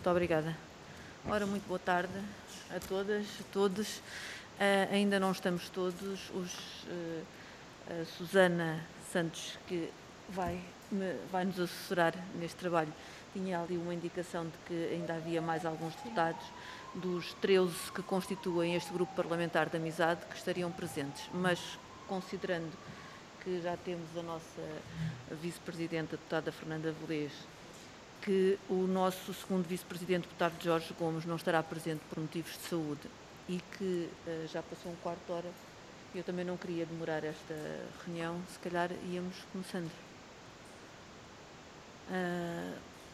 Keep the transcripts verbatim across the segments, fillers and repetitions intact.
Muito obrigada. Ora, muito boa tarde a todas, a todos. Uh, ainda não estamos todos. Os, uh, a Susana Santos, que vai, me, vai nos assessorar neste trabalho, tinha ali uma indicação de que ainda havia mais alguns deputados dos treze que constituem este grupo parlamentar de amizade que estariam presentes, mas considerando que já temos a nossa vice-presidente, a deputada Fernanda Velez, que o nosso segundo vice-presidente, deputado Jorge Gomes, não estará presente por motivos de saúde e que uh, já passou um quarto de hora, eu também não queria demorar esta reunião, se calhar íamos começando. Uh,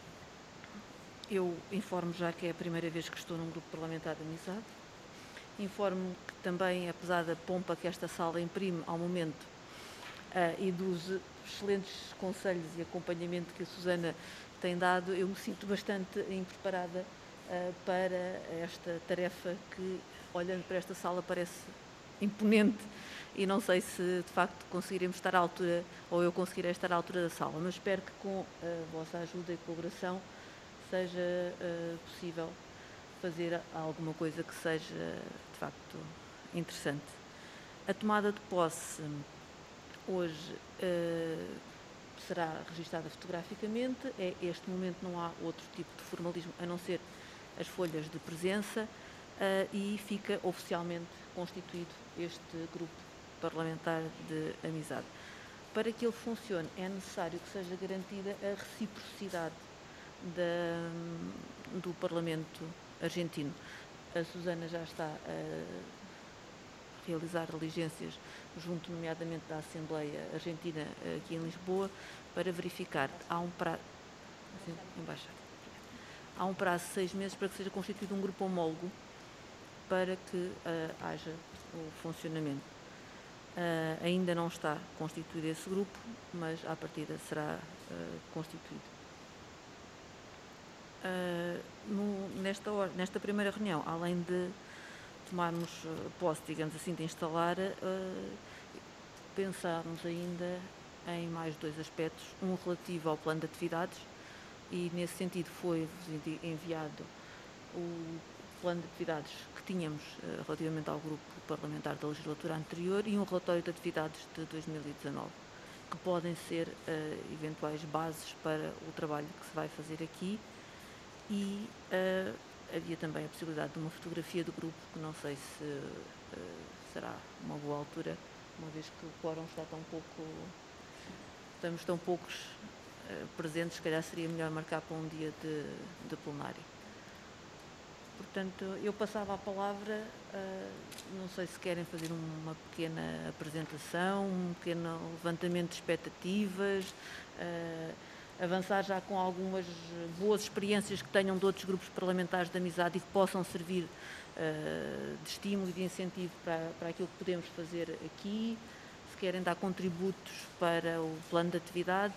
eu informo já que é a primeira vez que estou num grupo parlamentar de amizade. Informo que também, apesar da pompa que esta sala imprime ao momento uh, e dos excelentes conselhos e acompanhamento que a Susana tem dado, eu me sinto bastante impreparada uh, para esta tarefa que, olhando para esta sala, parece imponente e não sei se de facto conseguiremos estar à altura, ou eu conseguirei estar à altura da sala, mas espero que com a vossa ajuda e colaboração seja uh, possível fazer alguma coisa que seja de facto interessante. A tomada de posse hoje uh, será registada fotograficamente. É, este momento não há outro tipo de formalismo a não ser as folhas de presença uh, e fica oficialmente constituído este grupo parlamentar de amizade. Para que ele funcione é necessário que seja garantida a reciprocidade da, do Parlamento argentino. A Susana já está a realizar diligências junto, nomeadamente, da Assembleia Argentina aqui em Lisboa, para verificar. Há um prazo, assim, embaixada. Há um prazo de seis meses para que seja constituído um grupo homólogo para que uh, haja o funcionamento. Uh, ainda não está constituído esse grupo, mas à partida será uh, constituído. Uh, no, nesta, hora, nesta primeira reunião, além de tomarmos uh, posse, digamos assim, de instalar, uh, pensámos ainda em mais dois aspectos, um relativo ao plano de atividades e nesse sentido foi-vos enviado o plano de atividades que tínhamos uh, relativamente ao grupo parlamentar da legislatura anterior e um relatório de atividades de dois mil e dezanove, que podem ser uh, eventuais bases para o trabalho que se vai fazer aqui e uh, havia também a possibilidade de uma fotografia do grupo, que não sei se uh, será uma boa altura, uma vez que o quórum está tão pouco, estamos tão poucos uh, presentes, se calhar seria melhor marcar para um dia de, de plenário. Portanto, eu passava a palavra, uh, não sei se querem fazer uma pequena apresentação, um pequeno levantamento de expectativas, uh, avançar já com algumas boas experiências que tenham de outros grupos parlamentares de amizade e que possam servir uh, de estímulo e de incentivo para, para aquilo que podemos fazer aqui, se querem dar contributos para o plano de atividades.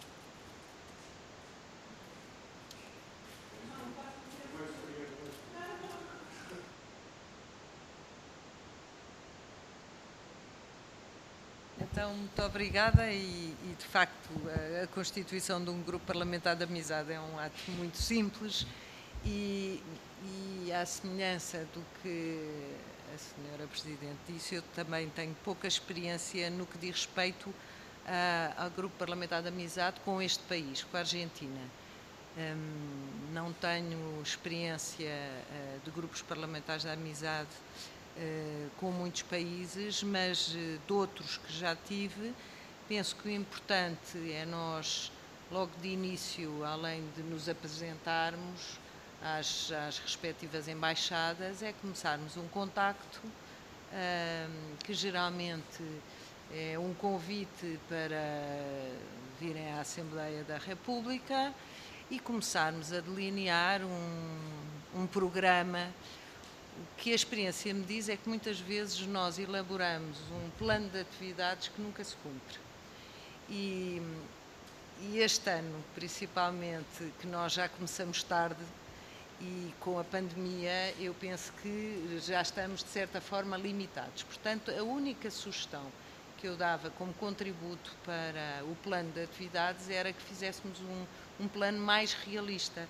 Então, muito obrigada e, e, de facto, a, a constituição de um grupo parlamentar de amizade é um ato muito simples e, e à semelhança do que a senhora Presidente disse, eu também tenho pouca experiência no que diz respeito a, ao grupo parlamentar de amizade com este país, com a Argentina. Um, não tenho experiência uh, de grupos parlamentares de amizade Uh, com muitos países, mas uh, de outros que já tive, penso que o importante é nós, logo de início, além de nos apresentarmos às, às respectivas embaixadas, é começarmos um contacto, uh, que geralmente é um convite para virem à Assembleia da República e começarmos a delinear um, um programa. O que a experiência me diz é que muitas vezes nós elaboramos um plano de atividades que nunca se cumpre. E, e este ano, principalmente, que nós já começamos tarde e com a pandemia, eu penso que já estamos, de certa forma, limitados. Portanto, a única sugestão que eu dava como contributo para o plano de atividades era que fizéssemos um, um plano mais realista,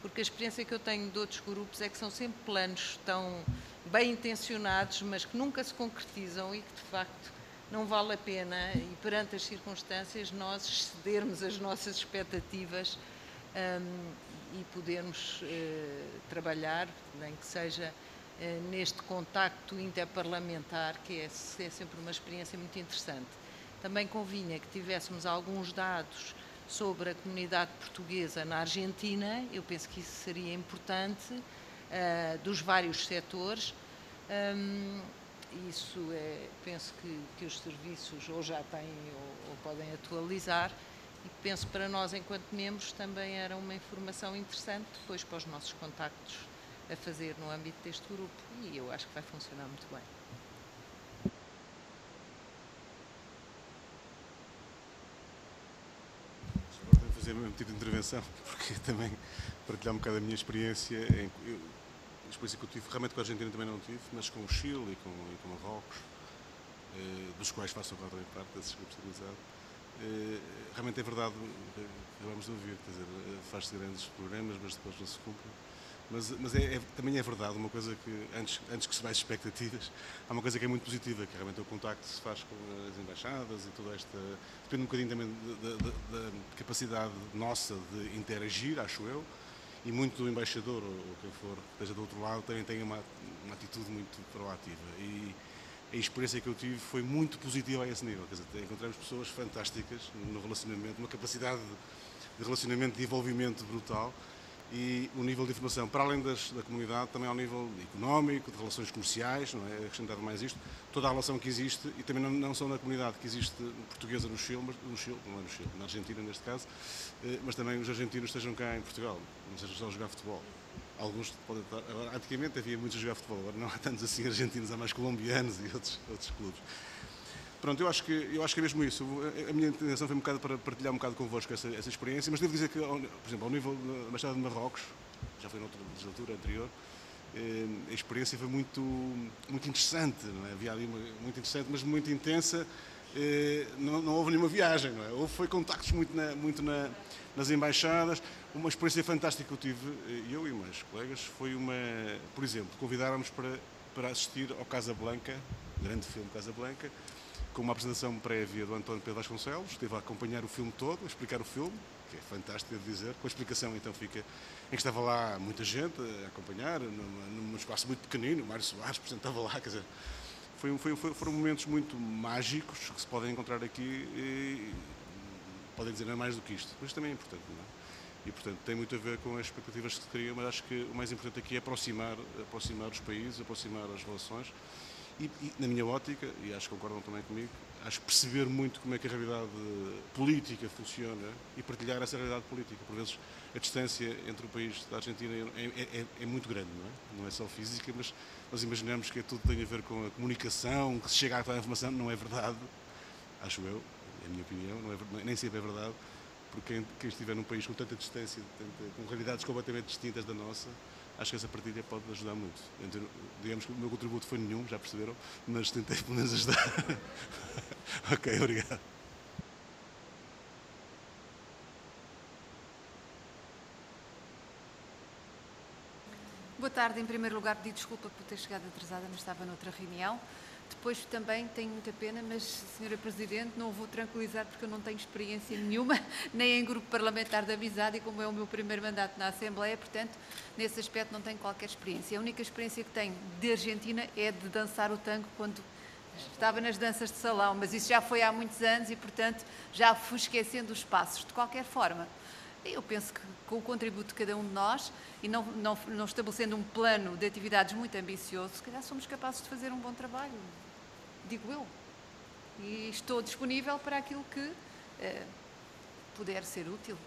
porque a experiência que eu tenho de outros grupos é que são sempre planos tão bem intencionados, mas que nunca se concretizam e que, de facto, não vale a pena, e perante as circunstâncias, nós excedermos as nossas expectativas um, e podermos uh, trabalhar, nem que seja uh, neste contacto interparlamentar, que é, é sempre uma experiência muito interessante. Também convinha que tivéssemos alguns dados sobre a comunidade portuguesa na Argentina. Eu penso que isso seria importante, uh, dos vários setores. Um, isso é, penso que, que os serviços ou já têm ou, ou podem atualizar, e penso para nós, enquanto membros, também era uma informação interessante depois para os nossos contactos a fazer no âmbito deste grupo, e eu acho que vai funcionar muito bem. Fazer o mesmo tipo de intervenção, porque também partilhar um bocado a minha experiência, em, eu, a experiência que eu tive, realmente com a Argentina também não tive, mas com o Chile e com, e com Marrocos, eh, dos quais faço agora também parte desses grupos de amizade, eh, realmente é verdade, eh, acabamos de ouvir, quer dizer, faz-se grandes programas, mas depois não se cumprem. Mas, mas é, é, também é verdade, uma coisa que, antes, antes que se baixe expectativas, há uma coisa que é muito positiva, que é realmente o contacto que se faz com as embaixadas e toda esta... Depende um bocadinho também da, da, da capacidade nossa de interagir, acho eu, e muito do embaixador, ou, ou quem for, que esteja do outro lado, também tem uma, uma atitude muito proativa. E a experiência que eu tive foi muito positiva a esse nível, quer dizer, encontramos pessoas fantásticas no relacionamento, uma capacidade de relacionamento, de envolvimento brutal, e o nível de informação, para além das, da comunidade, também ao nível económico, de relações comerciais, não é? Acrescentado mais isto, toda a relação que existe, e também não, não só na comunidade que existe portuguesa no Chile, mas, no Chile, não é no Chile, na Argentina neste caso, mas também os argentinos estejam cá em Portugal, não sejam só a jogar futebol. Alguns podem estar, agora, antigamente havia muitos a jogar futebol, agora não há tantos assim argentinos, há mais colombianos e outros, outros clubes. Pronto, eu acho, que, eu acho que é mesmo isso. A minha intenção foi um bocado para partilhar um bocado convosco essa, essa experiência, mas devo dizer que, por exemplo, ao nível da Embaixada de Marrocos, já foi noutra legislatura anterior, a experiência foi muito, muito interessante, não é? Havia ali uma, muito interessante, mas muito intensa. Não, não houve nenhuma viagem, não é? Houve foi contactos muito, na, muito na, nas embaixadas. Uma experiência fantástica que eu tive, eu e meus colegas, foi uma, por exemplo, convidaram-nos para, para assistir ao Casablanca, grande filme Casablanca, com uma apresentação prévia do António Pedro Vasconcelos, esteve a acompanhar o filme todo, a explicar o filme, que é fantástico, devo dizer, com a explicação então fica, em que estava lá muita gente a acompanhar, numa, num espaço muito pequenino, o Mário Soares, por exemplo, estava lá, quer dizer, foi, foi, foi, foram momentos muito mágicos que se podem encontrar aqui e podem dizer não é mais do que isto, mas também é importante, não é? E, portanto, tem muito a ver com as expectativas que se criam, mas acho que o mais importante aqui é aproximar, aproximar os países, aproximar as relações. E, e, na minha ótica, e acho que concordam também comigo, acho que perceber muito como é que a realidade política funciona e partilhar essa realidade política. Por vezes, a distância entre o país da Argentina é, é, é muito grande, não é? Não é só física, mas nós imaginamos que tudo tem a ver com a comunicação, que se chega àquela informação, não é verdade, acho eu, é a minha opinião, não é, nem sempre é verdade, porque quem, quem estiver num país com tanta distância, tanta, com realidades completamente distintas da nossa, acho que essa partilha pode ajudar muito. Então, digamos que o meu contributo foi nenhum, já perceberam, mas tentei pelo menos ajudar. Ok, obrigado. Boa tarde. Em primeiro lugar, pedi desculpa por ter chegado atrasada, mas estava noutra reunião. Depois também tenho muita pena, mas, senhora Presidente, não o vou tranquilizar porque eu não tenho experiência nenhuma, nem em grupo parlamentar de amizade, e como é o meu primeiro mandato na Assembleia, portanto, nesse aspecto não tenho qualquer experiência. A única experiência que tenho de Argentina é de dançar o tango quando estava nas danças de salão, mas isso já foi há muitos anos e, portanto, já fui esquecendo os passos. De qualquer forma, eu penso que com o contributo de cada um de nós e não, não, não estabelecendo um plano de atividades muito ambicioso, se calhar somos capazes de fazer um bom trabalho, digo eu. E estou disponível para aquilo que eh, puder ser útil.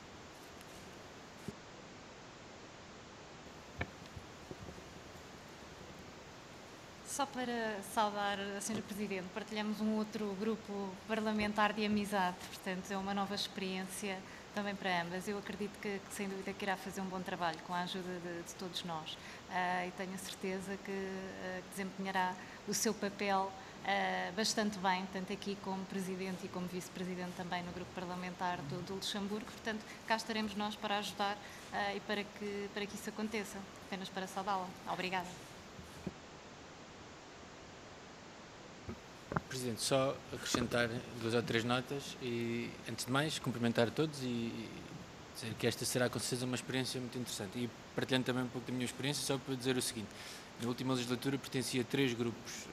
Só para saudar a senhora Presidente, partilhamos um outro grupo parlamentar de amizade, portanto é uma nova experiência também para ambas. Eu acredito que, que sem dúvida que irá fazer um bom trabalho com a ajuda de, de todos nós uh, e tenho a certeza que uh, desempenhará o seu papel uh, bastante bem, tanto aqui como Presidente e como Vice-Presidente também no Grupo Parlamentar do, do Luxemburgo. Portanto, cá estaremos nós para ajudar uh, e para que, para que isso aconteça. Apenas para saudá-la. Obrigada. Presidente, só acrescentar duas ou três notas e, antes de mais, cumprimentar a todos e dizer que esta será com certeza uma experiência muito interessante. E partilhando também um pouco da minha experiência, só para dizer o seguinte: na última legislatura pertencia a três grupos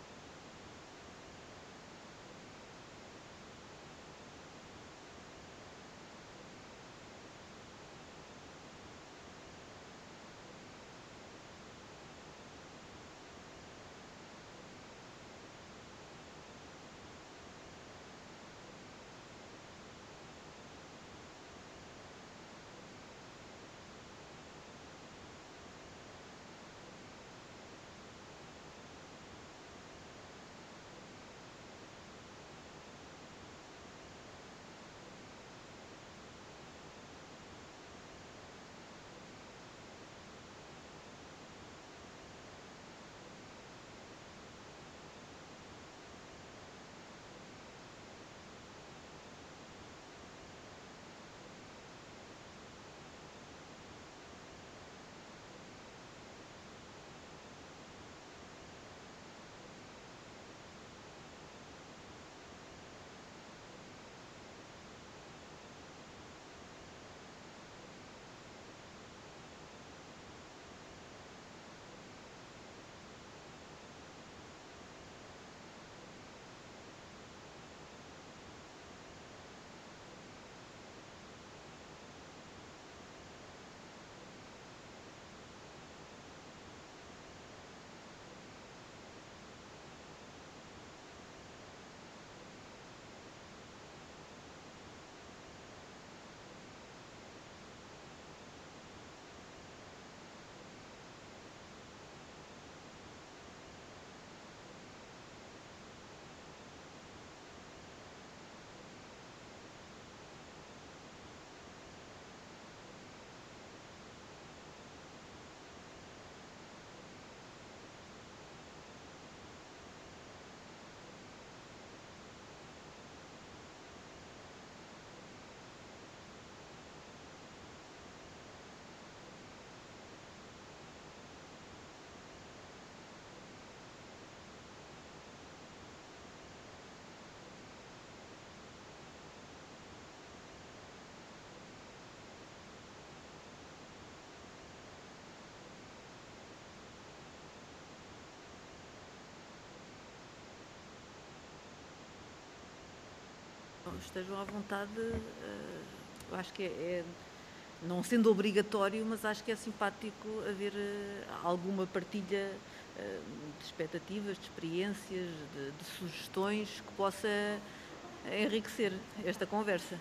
Estejam à vontade, eh, eu acho que é, é, não sendo obrigatório, mas acho que é simpático haver eh, alguma partilha eh, de expectativas, de experiências, de, de sugestões que possa enriquecer esta conversa.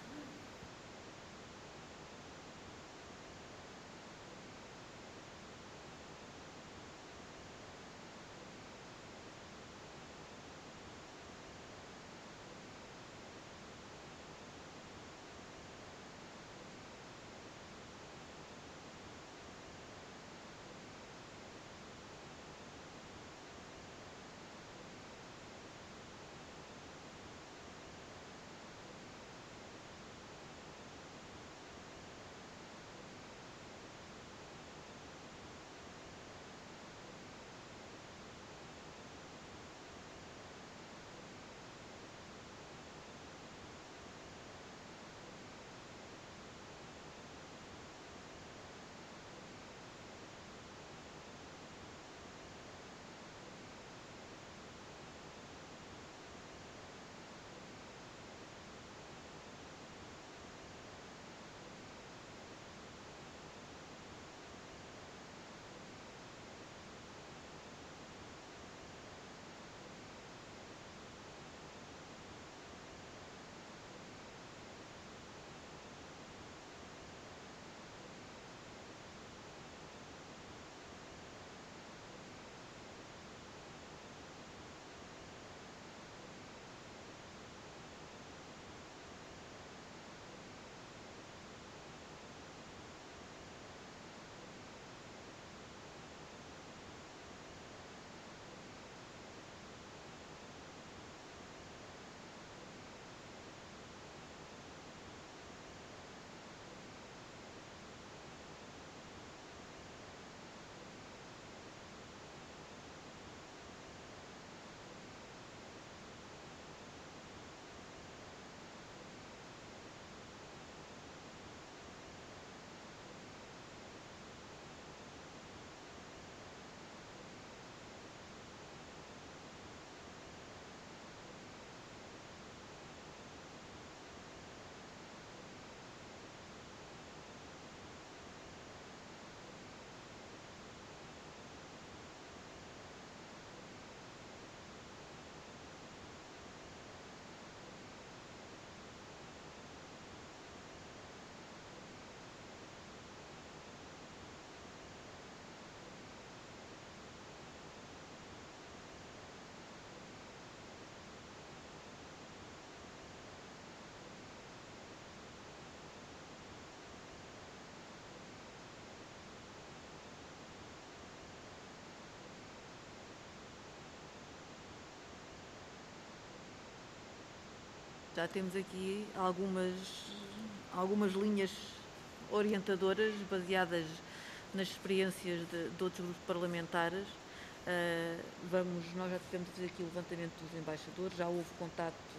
já temos aqui algumas, algumas linhas orientadoras baseadas nas experiências de, de outros grupos parlamentares. Uh, vamos, nós já tivemos a fazer aqui o levantamento dos embaixadores, já houve contacto,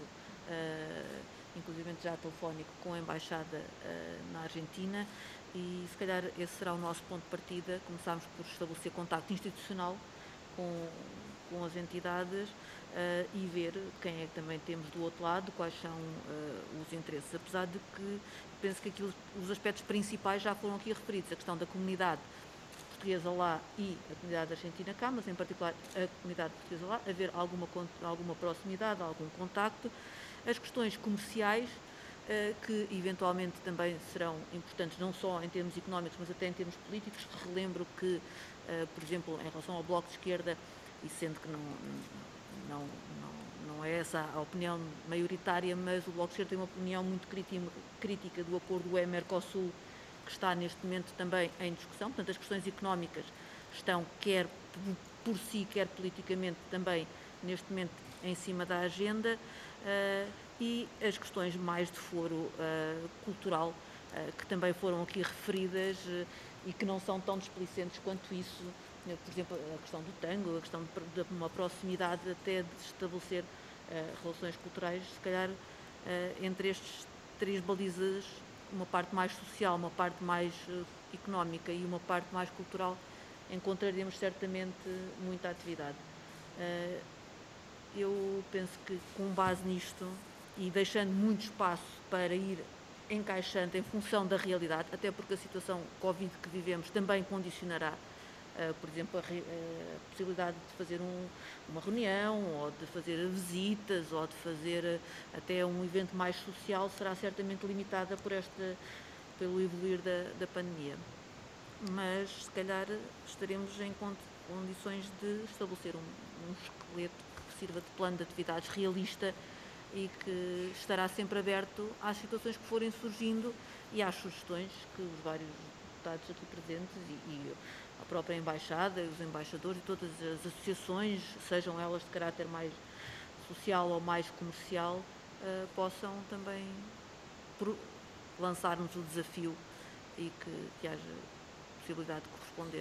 uh, inclusive já telefónico, com a embaixada uh, na Argentina, e se calhar esse será o nosso ponto de partida. Começámos por estabelecer contacto institucional com, com as entidades uh, e ver quem é que também temos do outro lado, quais são uh, os interesses, apesar de que penso que aqui os aspectos principais já foram aqui referidos, a questão da comunidade portuguesa lá e a comunidade argentina cá, mas em particular a comunidade portuguesa lá, haver alguma, alguma proximidade, algum contacto, as questões comerciais, que eventualmente também serão importantes, não só em termos económicos, mas até em termos políticos. Relembro que, por exemplo, em relação ao Bloco de Esquerda, e sendo que não, não, não, não é essa a opinião maioritária, mas o Bloco de Esquerda tem uma opinião muito crítica do acordo U E-Mercosul, que está neste momento também em discussão. Portanto, as questões económicas estão, quer por si, quer politicamente, também neste momento em cima da agenda, uh, e as questões mais de foro uh, cultural, uh, que também foram aqui referidas uh, e que não são tão displicentes quanto isso. Uh, por exemplo, a questão do tango, a questão de, de uma proximidade até de estabelecer uh, relações culturais, se calhar, uh, entre estes três balizas, uma parte mais social, uma parte mais uh, económica e uma parte mais cultural, encontraremos certamente muita atividade. Uh, eu penso que, com base nisto e deixando muito espaço para ir encaixando em função da realidade, até porque a situação Covid que vivemos também condicionará, uh, por exemplo, a, re, a possibilidade de fazer um, uma reunião, ou de fazer visitas, ou de fazer uh, até um evento mais social, será certamente limitada por esta, pelo evoluir da, da pandemia. Mas, se calhar, estaremos em condições de estabelecer um, um esqueleto que sirva de plano de atividades realista e que estará sempre aberto às situações que forem surgindo e às sugestões que os vários deputados aqui presentes e, e a própria embaixada, os embaixadores e todas as associações, sejam elas de caráter mais social ou mais comercial, uh, possam também lançar-nos o desafio e que, que haja possibilidade de corresponder.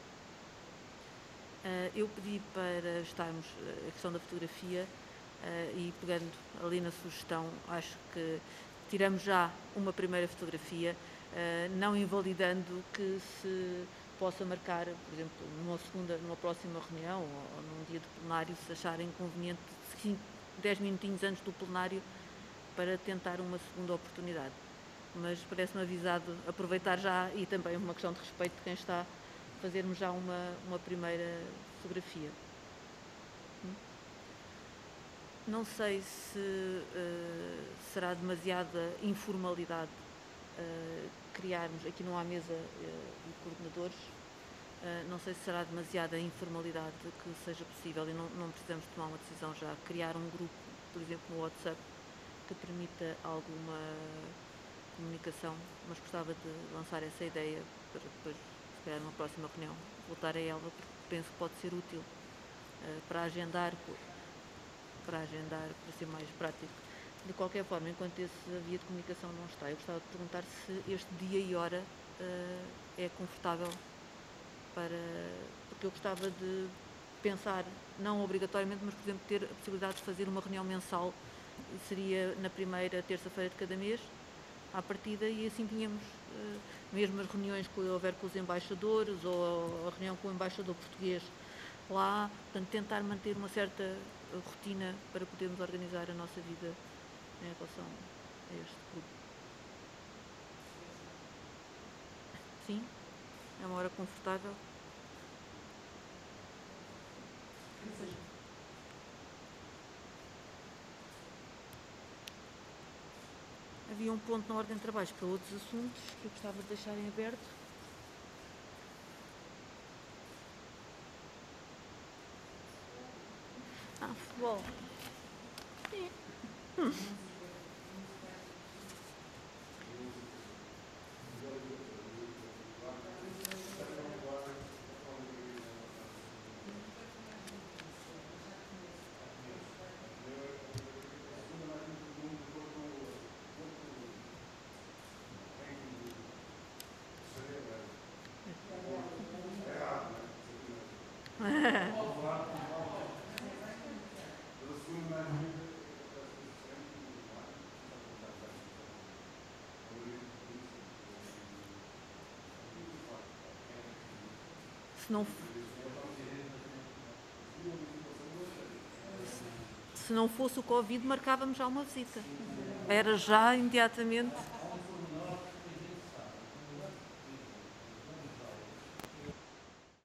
Uh, eu pedi para estarmos, uh, a questão da fotografia, uh, e pegando ali na sugestão, acho que tiramos já uma primeira fotografia, uh, não invalidando que se possa marcar, por exemplo, numa segunda, numa próxima reunião ou, ou num dia de plenário, se acharem conveniente, cinco, dez minutinhos antes do plenário, para tentar uma segunda oportunidade. Mas parece-me avisado aproveitar já, e também uma questão de respeito de quem está, fazermos já uma, uma primeira fotografia. Hum? Não sei se uh, será demasiada informalidade uh, criarmos, aqui não há mesa uh, de coordenadores, uh, não sei se será demasiada informalidade que seja possível, e não, não precisamos tomar uma decisão já, criar um grupo, por exemplo, no WhatsApp, que permita alguma comunicação, mas gostava de lançar essa ideia para depois, se calhar numa próxima reunião, voltar a ela, porque penso que pode ser útil uh, para agendar, para agendar, para ser mais prático. De qualquer forma, enquanto essa via de comunicação não está, eu gostava de perguntar se este dia e hora uh, é confortável para... porque eu gostava de pensar, não obrigatoriamente, mas, por exemplo, ter a possibilidade de fazer uma reunião mensal, e seria na primeira terça-feira de cada mês, à partida, e assim tínhamos uh, mesmo as reuniões que houver com os embaixadores, ou a reunião com o embaixador português lá, portanto, tentar manter uma certa rotina para podermos organizar a nossa vida em relação a este grupo. Sim? É uma hora confortável? Havia um ponto na ordem de trabalhos para outros assuntos que eu gostava de deixar em aberto. Ah, futebol. Sim. Hum. se não, se não fosse o Covid, marcávamos já uma visita. Era já imediatamente